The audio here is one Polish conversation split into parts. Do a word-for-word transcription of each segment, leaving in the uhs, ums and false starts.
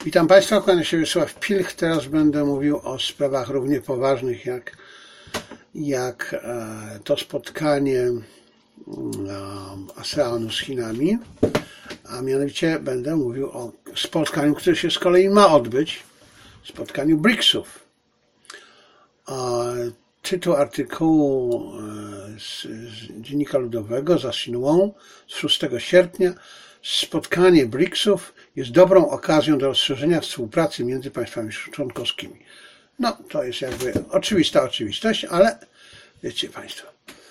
Witam Państwa, kłaniam się Wiesław Pilch. Teraz będę mówił o sprawach równie poważnych jak, jak to spotkanie ASEANu z Chinami, a mianowicie będę mówił o spotkaniu, które się z kolei ma odbyć, spotkaniu briksów. Tytuł artykułu z, z Dziennika Ludowego za Xinhuą z szóstego sierpnia. Spotkanie briksów jest dobrą okazją do rozszerzenia współpracy między państwami członkowskimi. No, to jest jakby oczywista oczywistość, ale wiecie Państwo.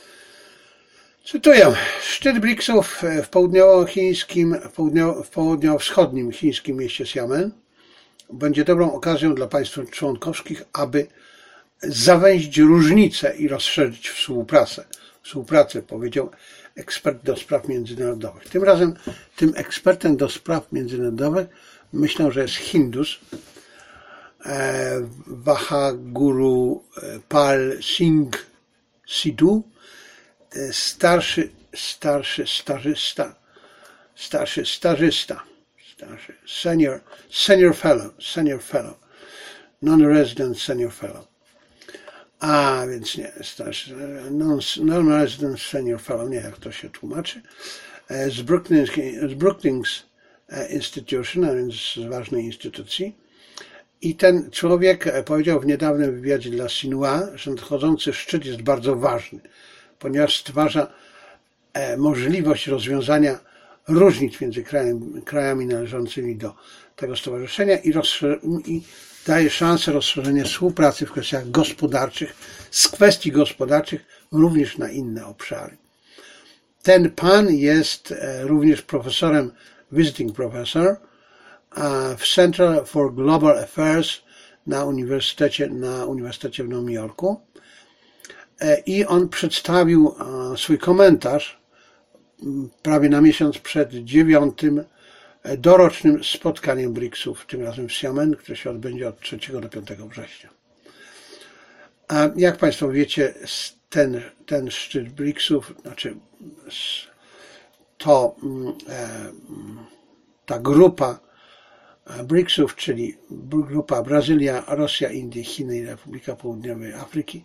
Cytuję. Szczyt briksów w południowochińskim, w południowo-wschodnim chińskim mieście Xiamen będzie dobrą okazją dla państw członkowskich, aby zawęzić różnice i rozszerzyć współpracę. Współpracę, powiedział ekspert do spraw międzynarodowych. Tym razem tym ekspertem do spraw międzynarodowych myślę, że jest Hindus, e, Vahaguru Pal Singh Sidhu, starszy, starszy starzysta, starszy starzysta, starszy senior, senior fellow, senior fellow, non-resident senior fellow. A, więc nie, starszy, non-resident senior fellow, nie, jak to się tłumaczy, z Brookings, z Brookings Institution, a więc z ważnej instytucji. I ten człowiek powiedział w niedawnym wywiadzie dla Xinhua, że nadchodzący szczyt jest bardzo ważny, ponieważ stwarza możliwość rozwiązania różnic między krajami, krajami należącymi do tego stowarzyszenia i, i daje szansę rozszerzenia współpracy w kwestiach gospodarczych, z kwestii gospodarczych również na inne obszary. Ten pan jest również profesorem, visiting professor w Center for Global Affairs na Uniwersytecie, na Uniwersytecie w Nowym Jorku i on przedstawił swój komentarz prawie na miesiąc przed dziewiątym dorocznym spotkaniem briksów, tym razem w Xiamen, które się odbędzie od trzeciego do piątego września. A jak Państwo wiecie, ten, ten szczyt briksów, znaczy to ta grupa briksów, czyli grupa Brazylia, Rosja, Indie, Chiny i Republika Południowej Afryki,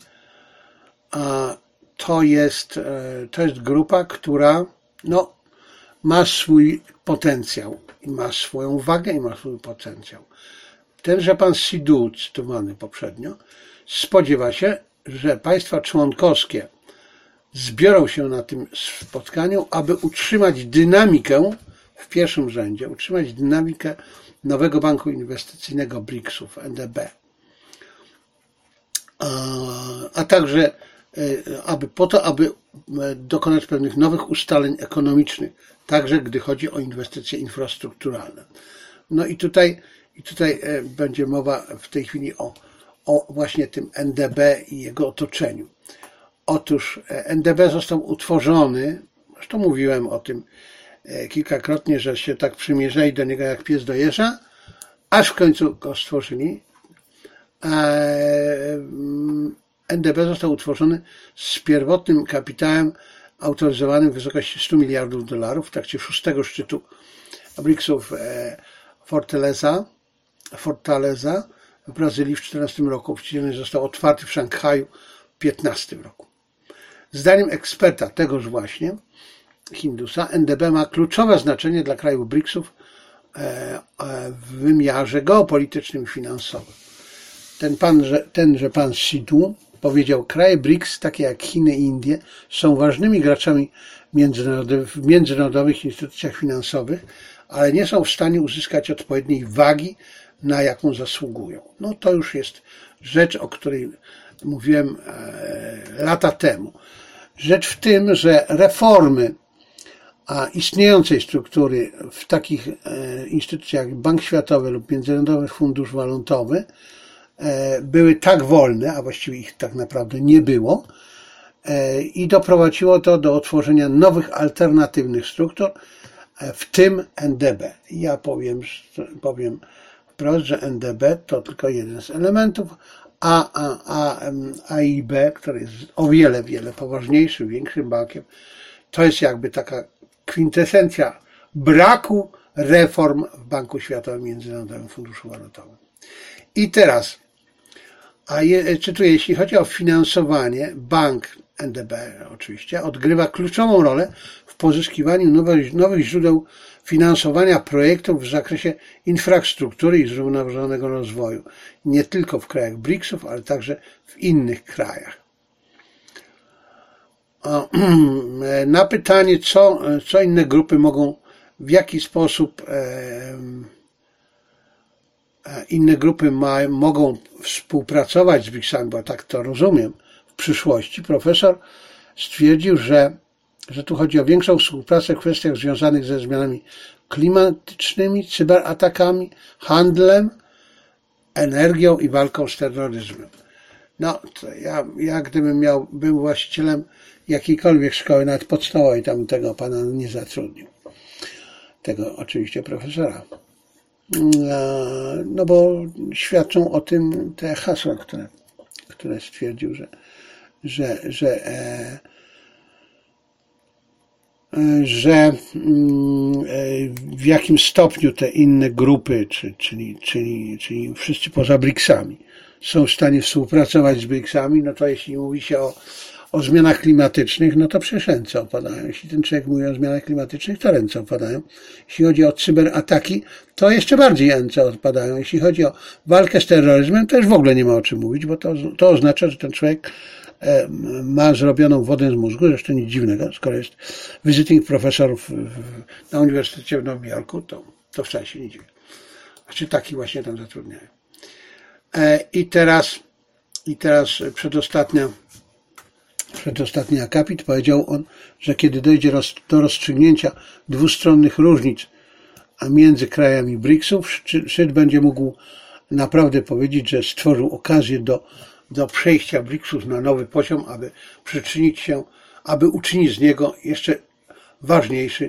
to jest, to jest grupa, która no, ma swój potencjał i ma swoją wagę i ma swój potencjał. Tenże pan Sidhu, cytowany poprzednio, spodziewa się, że państwa członkowskie zbiorą się na tym spotkaniu, aby utrzymać dynamikę w pierwszym rzędzie, utrzymać dynamikę nowego banku inwestycyjnego briksów, N D B. A, a także aby po to, aby dokonać pewnych nowych ustaleń ekonomicznych, także gdy chodzi o inwestycje infrastrukturalne. No i tutaj, i tutaj będzie mowa w tej chwili o, o właśnie tym N D B i jego otoczeniu. Otóż N D B został utworzony, zresztą mówiłem o tym kilkakrotnie, że się tak przymierzali do niego jak pies do jeża, aż w końcu go stworzyli. N D B został utworzony z pierwotnym kapitałem autoryzowanym w wysokości stu miliardów dolarów w trakcie szóstego szczytu briksów Fortaleza, Fortaleza w Brazylii w czternastym roku. Oficjalnie został otwarty w Szanghaju w piętnastym roku. Zdaniem eksperta tegoż właśnie, Hindusa, N D B ma kluczowe znaczenie dla krajów briksów w wymiarze geopolitycznym i finansowym. Ten pan, że, tenże pan Sidhu powiedział, kraje briks, takie jak Chiny i Indie, są ważnymi graczami międzynarodowych, w międzynarodowych instytucjach finansowych, ale nie są w stanie uzyskać odpowiedniej wagi, na jaką zasługują. No to już jest rzecz, o której mówiłem e, lata temu. Rzecz w tym, że reformy a istniejącej struktury w takich e, instytucjach jak Bank Światowy lub Międzynarodowy Fundusz Walutowy były tak wolne, a właściwie ich tak naprawdę nie było, i doprowadziło to do utworzenia nowych, alternatywnych struktur, w tym N D B. Ja powiem, powiem wprost, że N D B to tylko jeden z elementów, a, a, a A I B, który jest o wiele, wiele poważniejszym, większym bankiem, to jest jakby taka kwintesencja braku reform w Banku Światowym, Międzynarodowym Funduszu Walutowym. I teraz, a je, czytuję, jeśli chodzi o finansowanie, bank N D B oczywiście odgrywa kluczową rolę w pozyskiwaniu nowych, nowych źródeł finansowania projektów w zakresie infrastruktury i zrównoważonego rozwoju. Nie tylko w krajach briksów, ale także w innych krajach. Na pytanie, co, co inne grupy mogą, w jaki sposób e, inne grupy ma, mogą współpracować z briksami, bo tak to rozumiem, w przyszłości, profesor stwierdził, że, że tu chodzi o większą współpracę w kwestiach związanych ze zmianami klimatycznymi, cyberatakami, handlem, energią i walką z terroryzmem. No, to ja, ja gdybym miał, był właścicielem jakiejkolwiek szkoły, nawet podstawowej, tam tego pana nie zatrudnił. Tego oczywiście profesora. No bo świadczą o tym te hasła, które, które stwierdził, że, że, że, e, że w jakim stopniu te inne grupy, czy, czyli, czyli, czyli wszyscy poza briksami, są w stanie współpracować z briksami, no to jeśli mówi się o, o zmianach klimatycznych, no to przecież ręce opadają. Jeśli ten człowiek mówi o zmianach klimatycznych, to ręce opadają. Jeśli chodzi o cyberataki, to jeszcze bardziej ręce opadają. Jeśli chodzi o walkę z terroryzmem, to już w ogóle nie ma o czym mówić, bo to, to oznacza, że ten człowiek ma zrobioną wodę z mózgu, zresztą nic dziwnego, skoro jest visiting professor w, w, na Uniwersytecie w Nowym Jorku, to, to wcale się nie dziwi. Znaczy taki właśnie tam zatrudniają. I teraz, i teraz przedostatnia, przedostatni akapit powiedział on, że kiedy dojdzie do rozstrzygnięcia dwustronnych różnic między krajami briksów, szczyt będzie mógł naprawdę powiedzieć, że stworzył okazję do, do przejścia briksów na nowy poziom, aby przyczynić się, aby uczynić z niego jeszcze ważniejszy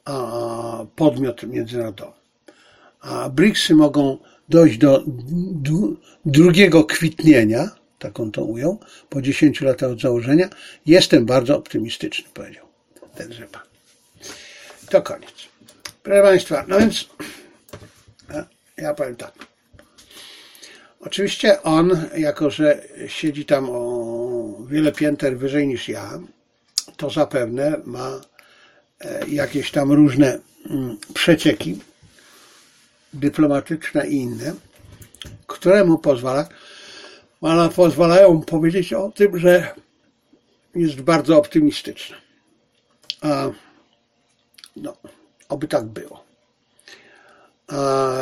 podmiot międzynarodowy. A briksy mogą dojść do drugiego kwitnienia, tak on to ujął, po dziesięciu latach od założenia. Jestem bardzo optymistyczny, powiedział tenże pan. To koniec. Proszę Państwa, no więc ja powiem tak. Oczywiście on, jako że siedzi tam o wiele pięter wyżej niż ja, to zapewne ma jakieś tam różne przecieki dyplomatyczne i inne, które mu pozwala, pozwalają mu powiedzieć o tym, że jest bardzo optymistyczny. A, no, oby tak było. A,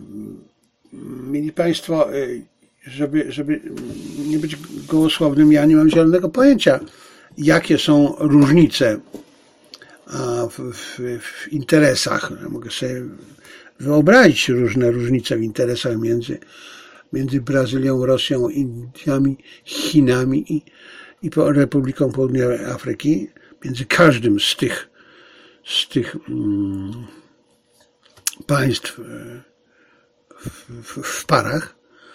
mieli Państwo, żeby, żeby nie być gołosłownym, ja nie mam zielonego pojęcia, jakie są różnice w, w, w interesach. Ja mogę sobie wyobrazić różne różnice w interesach między, między Brazylią, Rosją, Indiami, Chinami i, i Republiką Południowej Afryki, między każdym z tych, z tych um, państw w, w, w parach.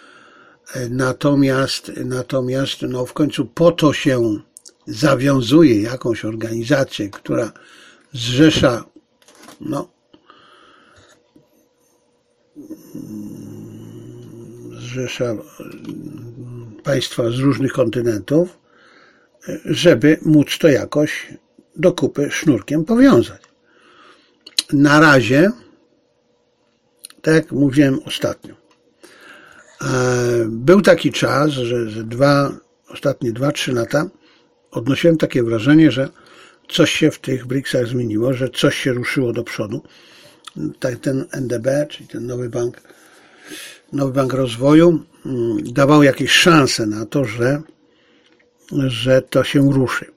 Natomiast, natomiast no w końcu po to się zawiązuje jakąś organizację, która zrzesza no, zrzesza państwa z różnych kontynentów, żeby móc to jakoś do kupy sznurkiem powiązać. Na razie, tak jak mówiłem ostatnio, był taki czas, że, że dwa, ostatnie dwa, trzy lata odnosiłem takie wrażenie, że coś się w tych briksach zmieniło, że coś się ruszyło do przodu. Tak ten N D B, czyli ten nowy bank, nowy bank rozwoju, dawał jakieś szanse na to, że, że to się ruszy.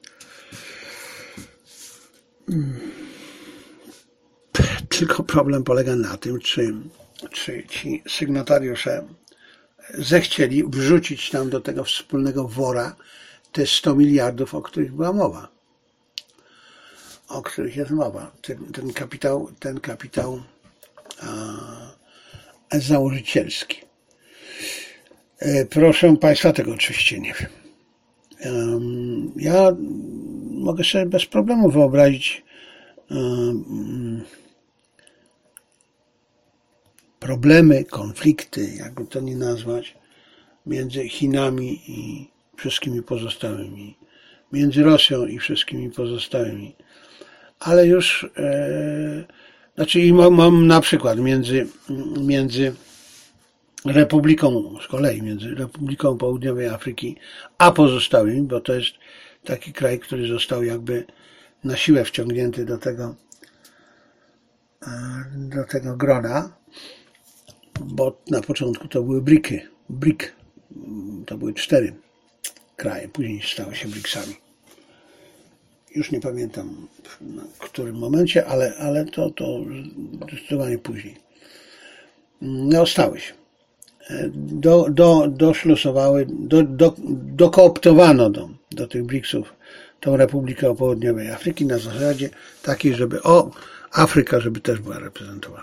Tylko problem polega na tym, czy, czy ci sygnatariusze zechcieli wrzucić tam do tego wspólnego wora te sto miliardów, o których była mowa. O których jest mowa. Ten, ten kapitał, ten kapitał a, założycielski. E, proszę Państwa, tego oczywiście nie wiem. Um, ja mogę sobie bez problemu wyobrazić um, problemy, konflikty, jakby to nie nazwać, między Chinami i wszystkimi pozostałymi, między Rosją i wszystkimi pozostałymi, ale już, e, znaczy i mam, mam na przykład między, między Republiką, z kolei między Republiką Południowej Afryki a pozostałymi, bo to jest taki kraj, który został jakby na siłę wciągnięty do tego, do tego grona, bo na początku to były briki, brik, to były cztery kraje, później stały się briksami. Już nie pamiętam w którym momencie, ale, ale to, to zdecydowanie później. No, stały się. Do, do, doszlosowały, do, do, dokooptowano do, do tych briksów tą Republikę Południowej Afryki na zasadzie takiej, żeby o, Afryka, żeby też była reprezentowana.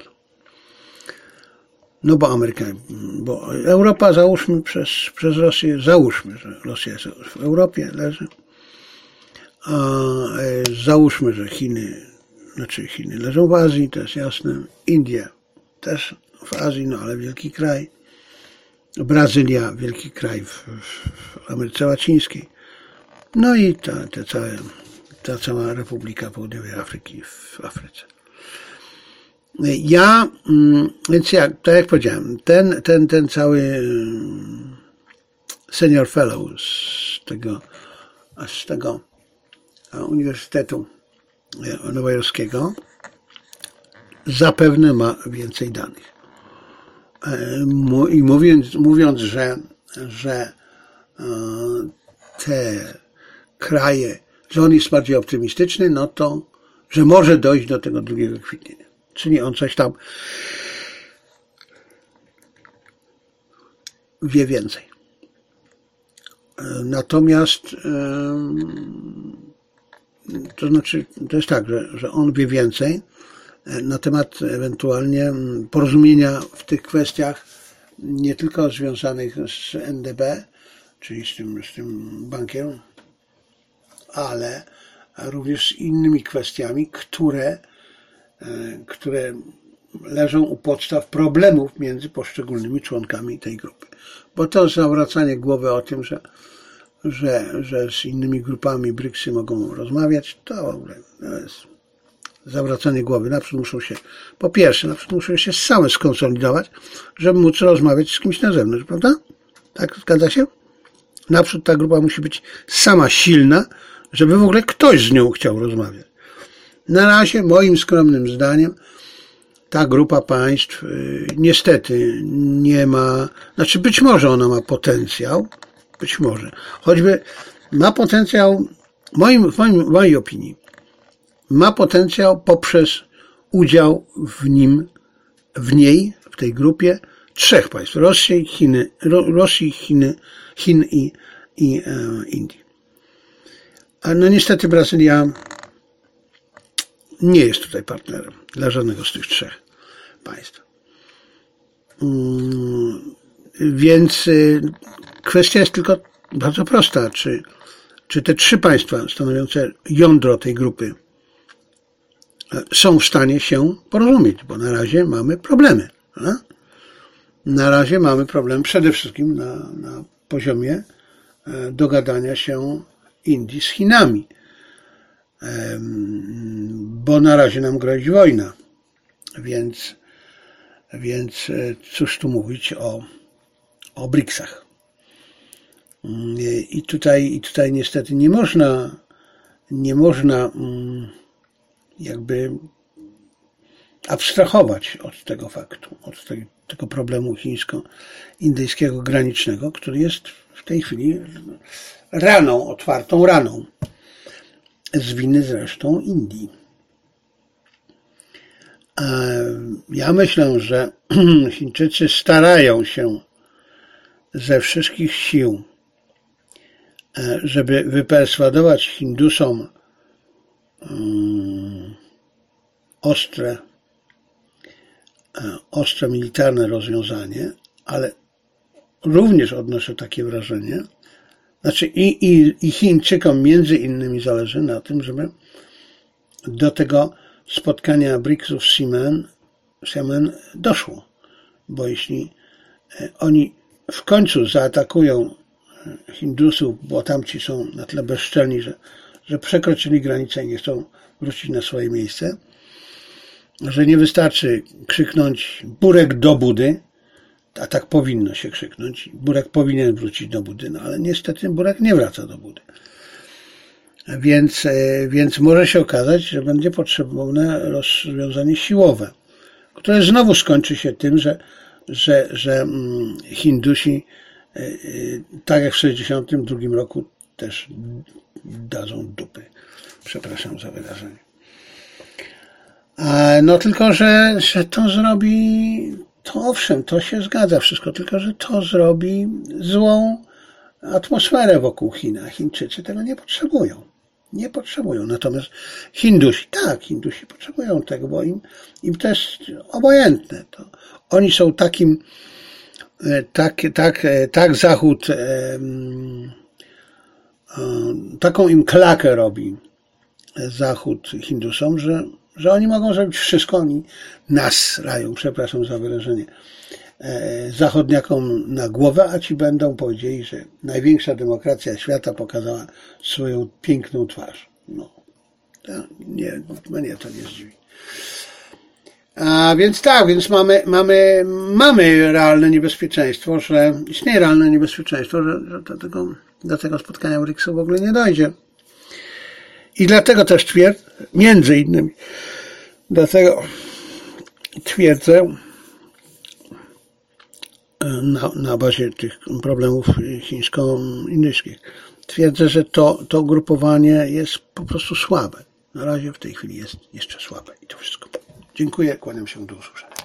No bo Ameryka, bo Europa, załóżmy przez, przez Rosję, załóżmy, że Rosja jest w Europie, leży, a załóżmy, że Chiny, znaczy Chiny leżą w Azji, to jest jasne, Indie też w Azji, no ale wielki kraj, Brazylia, wielki kraj w, w Ameryce Łacińskiej, no i ta, ta, całe, ta cała Republika Południowej Afryki w Afryce. Ja, więc jak, tak jak powiedziałem, ten, ten, ten cały senior fellow z tego, z tego Uniwersytetu Nowojorskiego zapewne ma więcej danych. I mówiąc, mówiąc że, że te kraje, że on jest bardziej optymistyczny, no to, że może dojść do tego drugiego kwitnienia. Czyli on coś tam wie więcej. Natomiast to znaczy, to jest tak, że, że on wie więcej na temat ewentualnie porozumienia w tych kwestiach nie tylko związanych z N D B, czyli z tym, z tym bankiem, ale również z innymi kwestiami, które, które leżą u podstaw problemów między poszczególnymi członkami tej grupy. Bo to zawracanie głowy o tym, że, że, że z innymi grupami briksy mogą rozmawiać, to w ogóle jest zawracanie głowy. Naprzód muszą się, po pierwsze, naprzód muszą się same skonsolidować, żeby móc rozmawiać z kimś na zewnątrz, prawda? Tak, zgadza się? Naprzód ta grupa musi być sama silna, żeby w ogóle ktoś z nią chciał rozmawiać. Na razie, moim skromnym zdaniem, ta grupa państw niestety nie ma, znaczy być może ona ma potencjał, być może, choćby ma potencjał, moim, w, moim, w mojej opinii, ma potencjał poprzez udział w nim, w niej, w tej grupie trzech państw, Rosji, Chiny, Rosji, Chiny, Chin i, i e, Indii. A no niestety Brazylia nie jest tutaj partnerem dla żadnego z tych trzech państw. Więc kwestia jest tylko bardzo prosta, czy, czy te trzy państwa stanowiące jądro tej grupy są w stanie się porozumieć, bo na razie mamy problemy. A? Na razie mamy problem przede wszystkim na, na poziomie dogadania się Indii z Chinami, bo na razie nam grozi wojna, więc, więc cóż tu mówić o, o briksach. I tutaj, i tutaj niestety nie można, nie można jakby abstrahować od tego faktu, od tej, tego problemu chińsko-indyjskiego granicznego, który jest w tej chwili raną, otwartą raną, z winy zresztą Indii. Ja myślę, że Chińczycy starają się ze wszystkich sił, żeby wyperswadować Hindusom ostre, ostre militarne rozwiązanie, ale również odnoszę takie wrażenie, znaczy i, i, i Chińczykom między innymi zależy na tym, żeby do tego spotkania briksów w Xiamen, Xiamen doszło bo jeśli oni w końcu zaatakują Hindusów, bo tamci są na tyle bezczelni, że, że przekroczyli granicę i nie chcą wrócić na swoje miejsce, że nie wystarczy krzyknąć Burek do Budy, a tak powinno się krzyknąć. Burek powinien wrócić do Budy, no ale niestety Burek nie wraca do Budy. Więc, więc może się okazać, że będzie potrzebne rozwiązanie siłowe, które znowu skończy się tym, że, że, że Hindusi, tak jak w sześćdziesiątym drugim roku, też dadzą dupy. Przepraszam za wyrażenie. No tylko, że, że to zrobi, to owszem, to się zgadza wszystko, tylko że to zrobi złą atmosferę wokół Chin, a Chińczycy tego nie potrzebują. Nie potrzebują. Natomiast Hindusi, tak, Hindusi potrzebują tego, bo im, im to jest obojętne. To oni są takim, tak, tak, tak Zachód, taką im klakę robi Zachód Hindusom, że, że oni mogą zrobić wszystko, oni nas rają, przepraszam za wyrażenie, zachodniakom na głowę, a ci będą powiedzieli, że największa demokracja świata pokazała swoją piękną twarz. No, to nie, mnie to nie zdziwi. A więc tak, więc mamy, mamy, mamy realne niebezpieczeństwo, że istnieje realne niebezpieczeństwo, że, że do, tego, do tego spotkania w Riksu w ogóle nie dojdzie. I dlatego też twierdzę, między innymi, dlatego twierdzę, na, na bazie tych problemów chińsko-indyjskich, twierdzę, że to, to ugrupowanie jest po prostu słabe. Na razie w tej chwili jest jeszcze słabe i to wszystko. Dziękuję, kłaniam się, do usłyszenia.